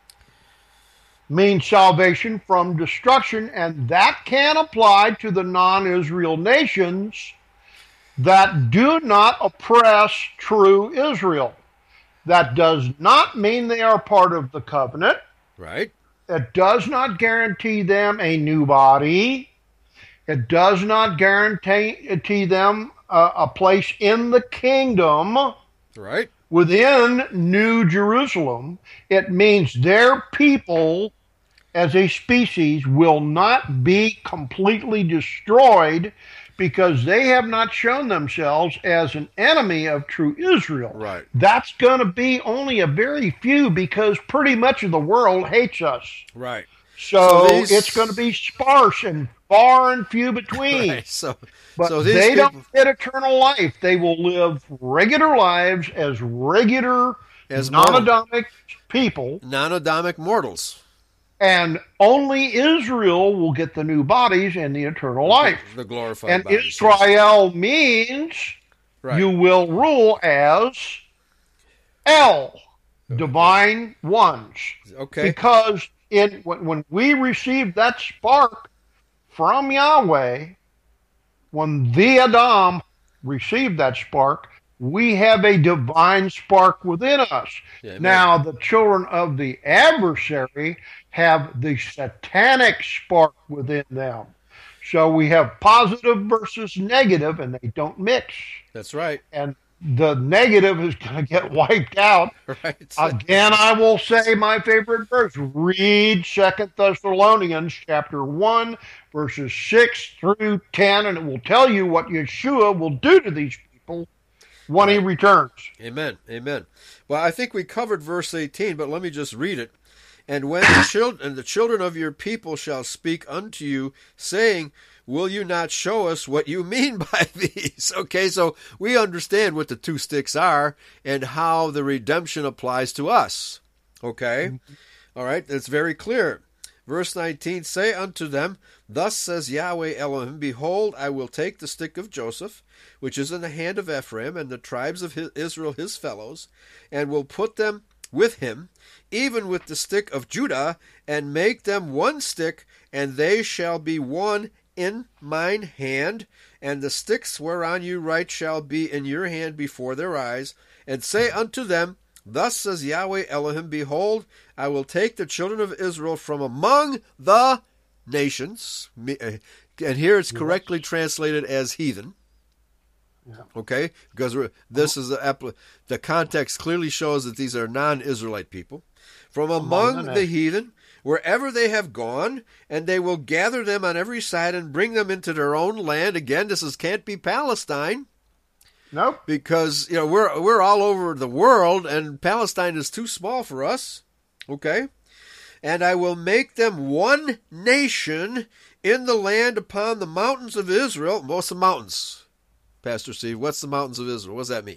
means salvation from destruction, and that can apply to the non-Israel nations that do not oppress true Israel. That does not mean they are part of the covenant. Right. It does not guarantee them a new body. It does not guarantee them a place in the kingdom. Right. Within New Jerusalem. It means their people as a species will not be completely destroyed, because they have not shown themselves as an enemy of true Israel. Right. That's going to be only a very few, because pretty much of the world hates us. Right. So it's going to be sparse and far and few between. Right. But they don't get eternal life. They will live regular lives as non-Adamic people. Non-Adamic mortals. And only Israel will get the new bodies and the eternal life. The glorified and bodies. Israel means you will rule as El, divine ones. Okay. Because when we received that spark from Yahweh, when the Adam received that spark, we have a divine spark within us. Yeah, now, the children of the adversary have the satanic spark within them. So we have positive versus negative, and they don't mix. That's right. And the negative is going to get wiped out. Right. Again, I will say my favorite verse. Read 2 Thessalonians chapter 1, verses 6 through 10, and it will tell you what Yeshua will do to these people when he returns. Amen. Amen. Well, I think we covered verse 18, but let me just read it. And when the children of your people shall speak unto you, saying, will you not show us what you mean by these? Okay, so we understand what the two sticks are and how the redemption applies to us. Okay? All right, it's very clear. Verse 19, say unto them, thus says Yahweh Elohim, behold, I will take the stick of Joseph, which is in the hand of Ephraim, and the tribes of Israel his fellows, and will put them with him, even with the stick of Judah, and make them one stick, and they shall be one in mine hand, and the sticks whereon you write shall be in your hand before their eyes, and say unto them, thus says Yahweh Elohim, behold, I will take the children of Israel from among the nations, and here it's correctly translated as heathen. Yeah. Okay, because this is the context clearly shows that these are non-Israelite people from among the heathen, wherever they have gone, and they will gather them on every side and bring them into their own land. Again, can't be Palestine. Nope. Because we're all over the world, and Palestine is too small for us. Okay, and I will make them one nation in the land upon the mountains of Israel. Most of the mountains. Pastor Steve, what's the mountains of Israel? What does that mean?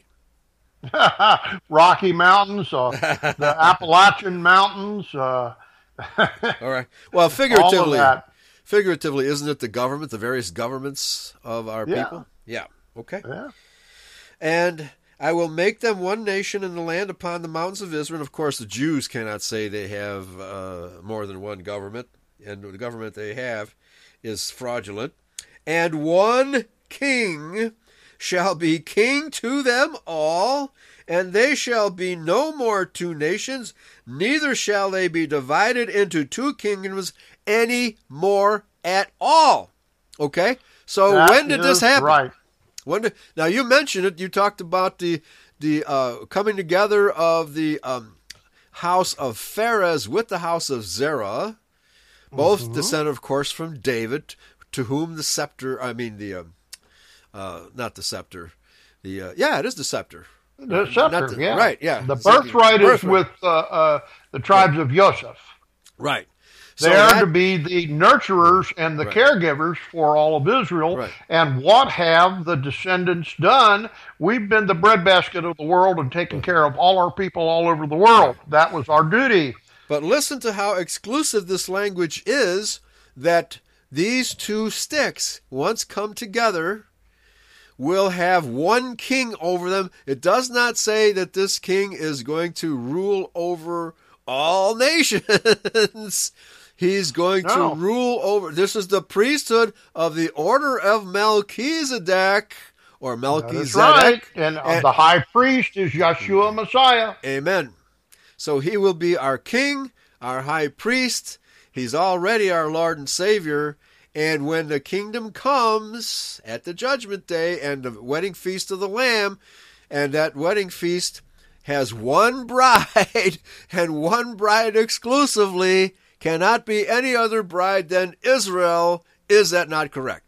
Rocky Mountains, the Appalachian Mountains. All right. Well, figuratively, isn't it the various governments of our people? Yeah. Okay. Yeah. And I will make them one nation in the land upon the mountains of Israel. And of course, the Jews cannot say they have more than one government, and the government they have is fraudulent. And one king shall be king to them all, and they shall be no more two nations, neither shall they be divided into two kingdoms any more at all. Okay? So when did this happen? Right. Now you mentioned it, you talked about the coming together of the house of Pharez with the house of Zerah, both descended, of course, from David, to whom the scepter, not the scepter. It is the scepter. The scepter, yeah. Right, yeah. The birthright is with the tribes of Joseph. Right. They are to be the nurturers and the caregivers for all of Israel. Right. And what have the descendants done? We've been the breadbasket of the world and taken care of all our people all over the world. That was our duty. But listen to how exclusive this language is, that these two sticks, once come together, will have one king over them. It does not say that this king is going to rule over all nations. He's going to rule over. This is the priesthood of the order of Melchizedek, or Melchizedek. That's right. And the high priest is Yeshua Messiah. Amen. So he will be our king, our high priest. He's already our Lord and Savior. And when the kingdom comes at the judgment day and the wedding feast of the Lamb, and that wedding feast has one bride and one bride exclusively, cannot be any other bride than Israel, is that not correct?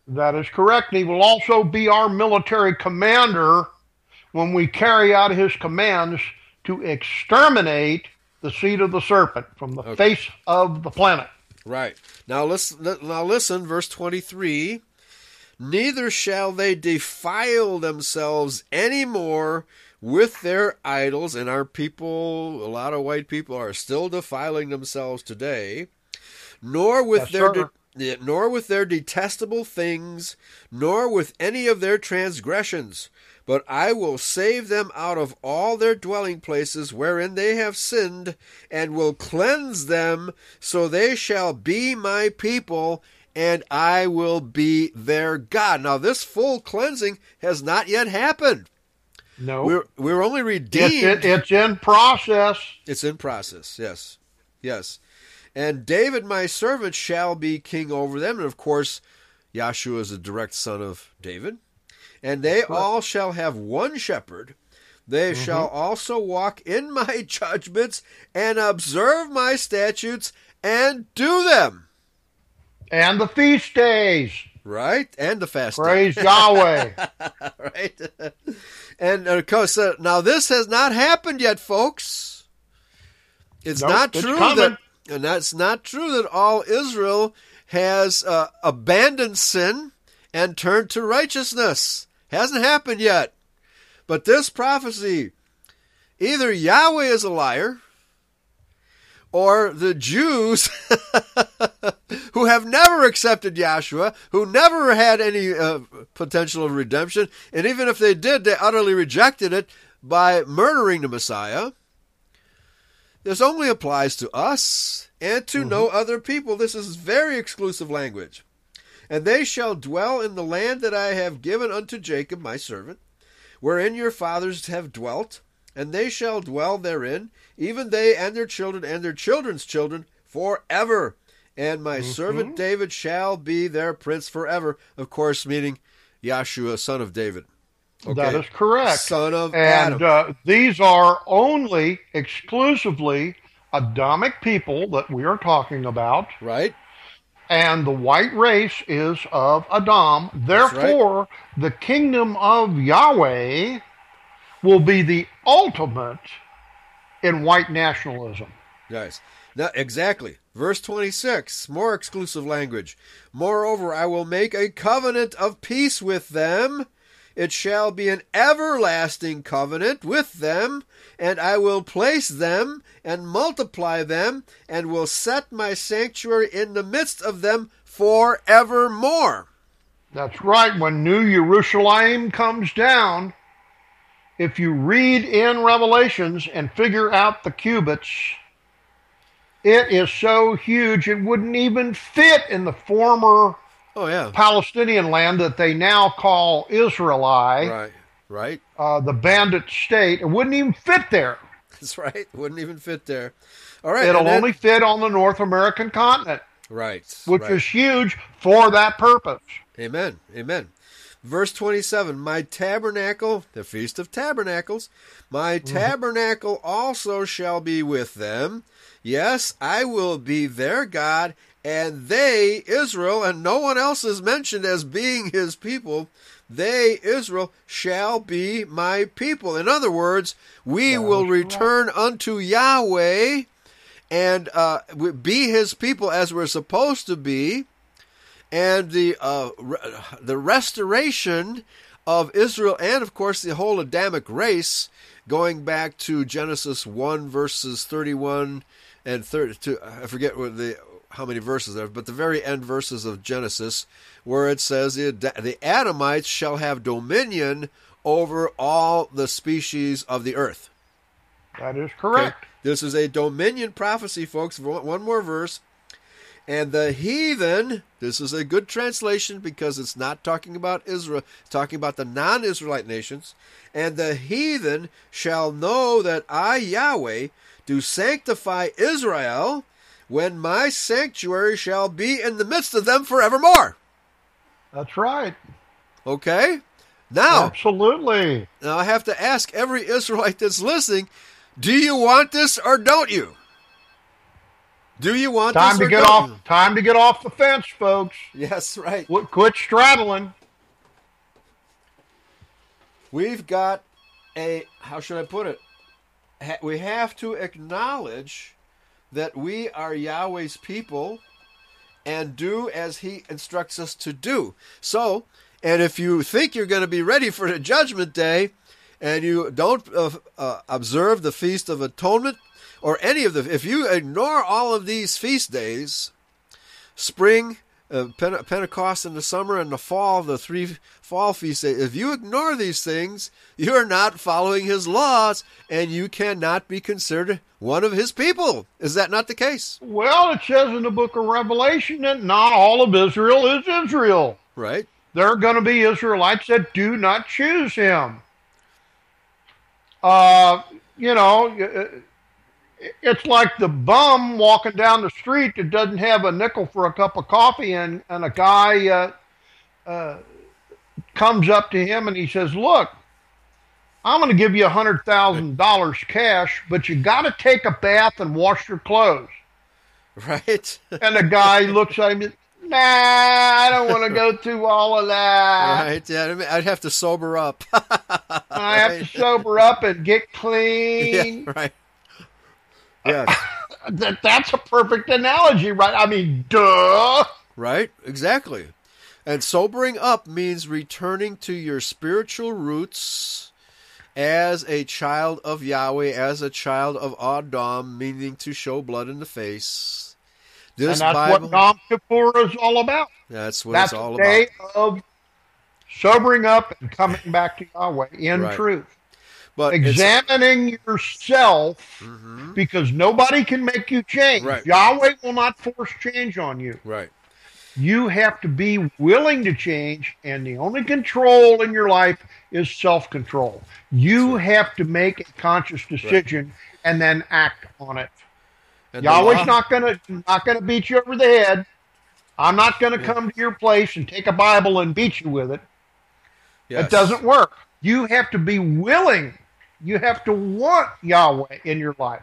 That is correct. And he will also be our military commander when we carry out his commands to exterminate the seed of the serpent from the face of the planet. Right. Now listen, verse 23. Neither shall they defile themselves any more with their idols, and our people, a lot of white people, are still defiling themselves today, nor with their detestable things, nor with any of their transgressions. But I will save them out of all their dwelling places wherein they have sinned, and will cleanse them, so they shall be my people, and I will be their God. Now, this full cleansing has not yet happened. No. We're only redeemed. It's in process. It's in process, yes. Yes. And David, my servant, shall be king over them. And, of course, Yahshua is a direct son of David. And they all shall have one shepherd. They shall also walk in my judgments and observe my statutes and do them. And the feast days. Right? And the fast Praise Yahweh. Right? And, of course, now this has not happened yet, folks. It's not true that... And that's not true that all Israel has abandoned sin and turned to righteousness. Hasn't happened yet. But this prophecy, either Yahweh is a liar, or the Jews who have never accepted Yahshua, who never had any potential of redemption, and even if they did, they utterly rejected it by murdering the Messiah. This only applies to us and to no other people. This is very exclusive language. And they shall dwell in the land that I have given unto Jacob, my servant, wherein your fathers have dwelt, and they shall dwell therein, even they and their children's children, forever. And my servant David shall be their prince forever. Of course, meaning Yahshua, son of David. Okay. That is correct. Son of Adam. And these are only exclusively Adamic people that we are talking about. Right. And the white race is of Adam. Therefore, the kingdom of Yahweh will be the ultimate in white nationalism. Yes. Now, exactly. Verse 26, more exclusive language. Moreover, I will make a covenant of peace with them. It shall be an everlasting covenant with them, and I will place them and multiply them, and will set my sanctuary in the midst of them forevermore. That's right. When New Jerusalem comes down, if you read in Revelations and figure out the cubits, it is so huge it wouldn't even fit in the former Palestinian land that they now call Israeli. Right. The bandit state. It wouldn't even fit there. That's right. It wouldn't even fit there. All right. It'll only fit on the North American continent. Right. Which is huge for that purpose. Amen. Amen. Verse 27, my tabernacle, the Feast of Tabernacles, my tabernacle also shall be with them. Yes, I will be their God, and they, Israel, and no one else is mentioned as being his people, they, Israel, shall be my people. In other words, we will return unto Yahweh and be his people as we're supposed to be. And the restoration of Israel and, of course, the whole Adamic race, going back to Genesis 1, verses 31 and 32, I forget how many verses there, but the very end verses of Genesis, where it says the Adamites shall have dominion over all the species of the earth. That is correct. Okay? This is a dominion prophecy, folks. One more verse. And the heathen, this is a good translation because it's not talking about Israel, it's talking about the non-Israelite nations. And the heathen shall know that I, Yahweh, do sanctify Israel, when my sanctuary shall be in the midst of them forevermore. That's right. Okay? Now, absolutely. Now I have to ask every Israelite that's listening, do you want this or don't you? Do you want Time this to or get don't? off. Time to get off the fence, folks. Yes, right. Quit straddling. We've got how should I put it? We have to acknowledge that we are Yahweh's people and do as he instructs us to do. So, and if you think you're going to be ready for the judgment day and you don't observe the Feast of Atonement or any of if you ignore all of these feast days, spring, Pentecost in the summer and the fall, the 3 fall feast days, if you ignore these things, you're not following his laws and you cannot be considered one of his people. Is that not the case? Well, it says in the book of Revelation that not all of Israel is Israel. Right. There are going to be Israelites that do not choose him. It's like the bum walking down the street that doesn't have a nickel for a cup of coffee, and a guy comes up to him and he says, "Look, I'm going to give you $100,000 cash, but you got to take a bath and wash your clothes." Right. And the guy looks at him, "Nah, I don't want to go through all of that. Right. Yeah, I'd have to sober up. I have to sober up and get clean." Yeah, right. Yes. That's a perfect analogy, right? I mean, duh. Right, exactly. And sobering up means returning to your spiritual roots as a child of Yahweh, as a child of Adam, meaning to show blood in the face. And that's what Yom Kippur is all about. That's what That's it's all a day about. of sobering up and coming back to Yahweh in Right. truth. But examining yourself, because nobody can make you change. Right. Yahweh will not force change on you. Right. You have to be willing to change, and the only control in your life is self-control. You have to make a conscious decision and then act on it. And Yahweh's not gonna beat you over the head. I'm not gonna come to your place and take a Bible and beat you with it. Yes. It doesn't work. You have to be willing. You have to want Yahweh in your life.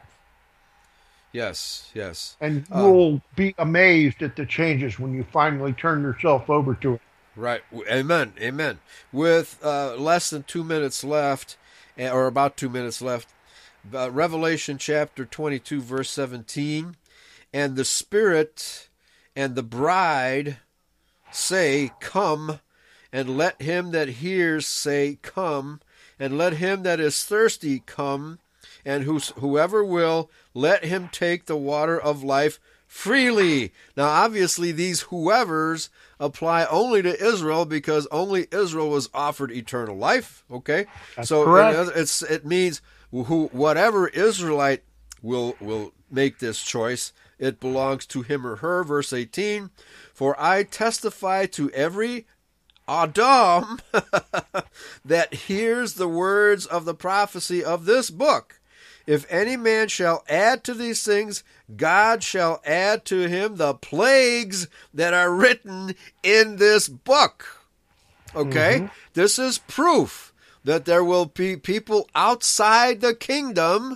Yes, yes. And you'll be amazed at the changes when you finally turn yourself over to it. Right. Amen. Amen. With less than 2 minutes left, or about 2 minutes left, Revelation chapter 22, verse 17, and the Spirit and the bride say, "Come," and let him that hears say, "Come," and let him that is thirsty come, and whoever will, let him take the water of life freely. Now, obviously, these whoever's apply only to Israel because only Israel was offered eternal life. Okay, That's so correct. it means whatever Israelite will make this choice, it belongs to him or her. Verse 18: For I testify to every Adam that hears the words of the prophecy of this book. If any man shall add to these things, God shall add to him the plagues that are written in this book. Okay? This is proof that there will be people outside the kingdom.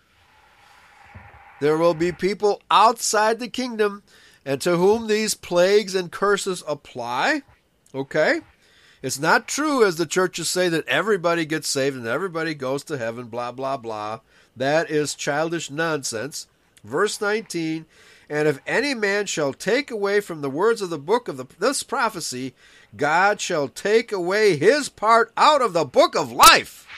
There will be people outside the kingdom, and to whom these plagues and curses apply. Okay? It's not true, as the churches say, that everybody gets saved and everybody goes to heaven, blah, blah, blah. That is childish nonsense. Verse 19, and if any man shall take away from the words of the book of this prophecy, God shall take away his part out of the book of life.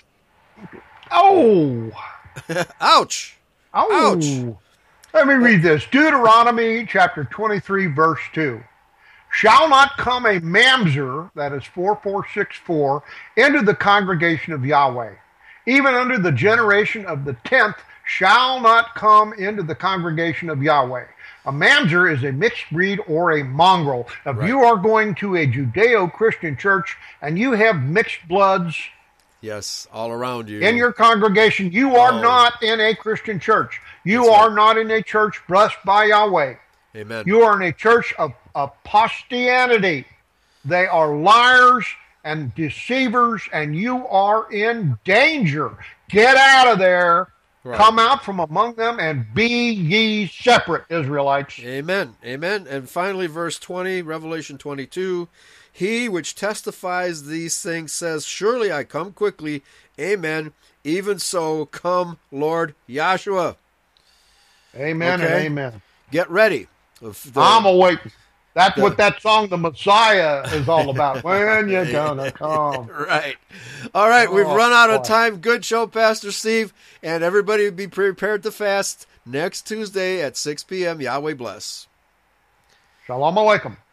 Oh! Ouch! Oh! Ouch! Let me read this. Deuteronomy chapter 23, verse 2. Shall not come a mamzer, that is 4464, into the congregation of Yahweh. Even under the generation of the 10th shall not come into the congregation of Yahweh. A mamzer is a mixed breed or a mongrel. If you are going to a Judeo-Christian church and you have mixed bloods, yes, all around you, in your congregation, you are not in a Christian church. You are not in a church blessed by Yahweh. Amen. You are in a church of apostianity. They are liars and deceivers, and you are in danger. Get out of there Right. Come out from among them and be ye separate, Israelites. Amen. Amen. And finally, verse 20, Revelation 22. He which testifies these things says, surely I come quickly. Amen. Even so, come, Lord Yahshua. Amen and amen. Get ready. I'm awaiting. That's what that song, The Messiah, is all about. When you gonna come? Right. All right, we've run out of time. Good show, Pastor Steve. And everybody be prepared to fast next Tuesday at 6 p.m. Yahweh bless. Shalom Aleichem.